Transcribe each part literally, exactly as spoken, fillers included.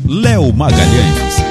Léo Magalhães.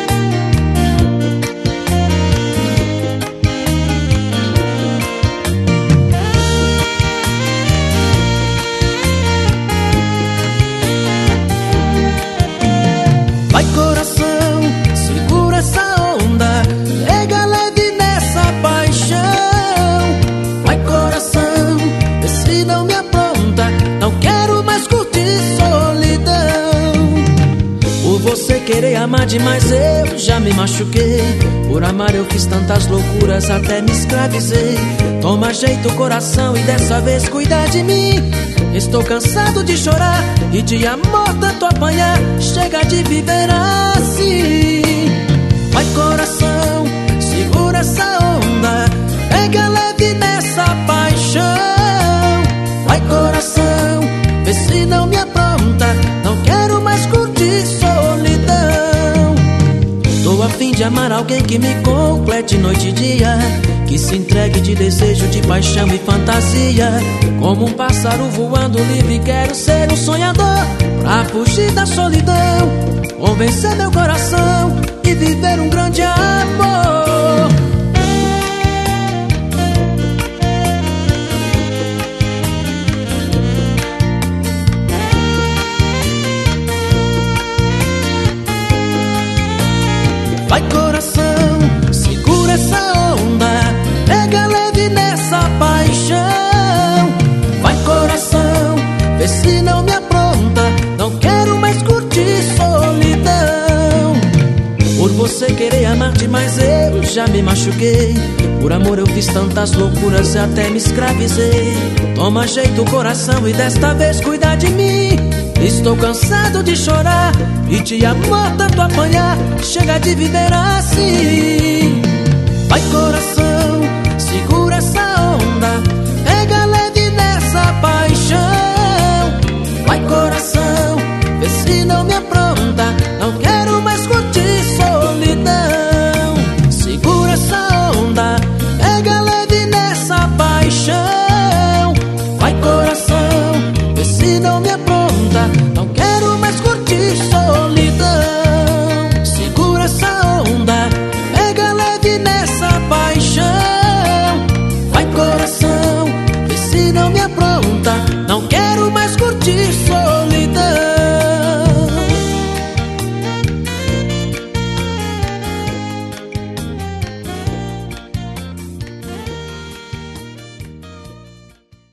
Vai coração, segura essa onda, pega leve nessa paixão. Vai coração, vê se não me apronta, não quero mais curtir solidão. Por você querer amar demais eu já me machuquei. Por amar eu fiz tantas loucuras, até me escravizei. Toma jeito coração e dessa vez cuida de mim. Estou cansado de chorar e de amor tanto apanhar. Chega de viver assim. Vai coração, segura essa onda, pega leve nessa paixão. Vai coração, vê se não me apronta, não quero mais curtir solidão. Tô a fim de amar alguém que me complete noite e dia, que se entregue de desejo, de paixão e fantasia. Como um pássaro voando livre, quero ser um sonhador, pra fugir da solidão, convencer meu coração e viver um grande amor. Vai coração, segura essa onda, pega leve nessa paixão. Vai coração, vê se não me apronta, não quero mais curtir solidão. Por você querer amar demais eu já me machuquei. Por amor eu fiz tantas loucuras e até me escravizei. Toma jeito coração e desta vez cuida de mim. Estou cansado de chorar e de amor tanto apanhar. Chega de viver assim. Vai coração, segura essa onda, pega leve nessa paixão. Vai coração, vê se não me apronta, não quero mais curtir solidão. Segura essa onda, pega leve nessa paixão. Vai coração, vê se não me apronta, não quero mais curtir solidão.